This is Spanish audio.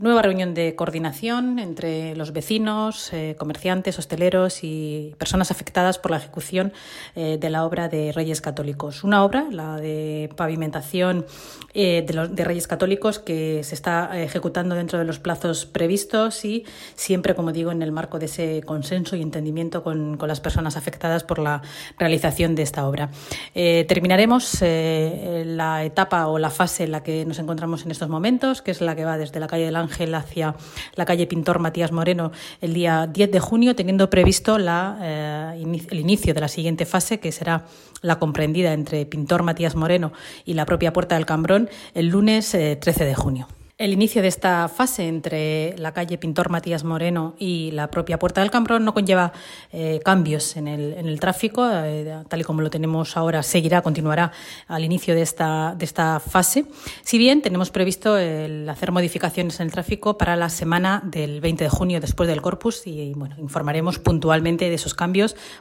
Nueva reunión de coordinación entre los vecinos, comerciantes, hosteleros y personas afectadas por la ejecución de la obra de Reyes Católicos. Una obra, la de pavimentación de Reyes Católicos, que se está ejecutando dentro de los plazos previstos y siempre, como digo, en el marco de ese consenso y entendimiento con las personas afectadas por la realización de esta obra. Terminaremos la etapa o la fase en la que nos encontramos en estos momentos, que es la que va desde la calle del Ángel hacia la calle Pintor Matías Moreno el día 10 de junio, teniendo previsto el inicio de la siguiente fase, que será la comprendida entre Pintor Matías Moreno y la propia Puerta del Cambrón el lunes 13 de junio. El inicio de esta fase entre la calle Pintor Matías Moreno y la propia Puerta del Cambrón no conlleva cambios en el tráfico, tal y como lo tenemos ahora, continuará al inicio de esta fase, si bien tenemos previsto el hacer modificaciones en el tráfico para la semana del 20 de junio después del Corpus y informaremos puntualmente de esos cambios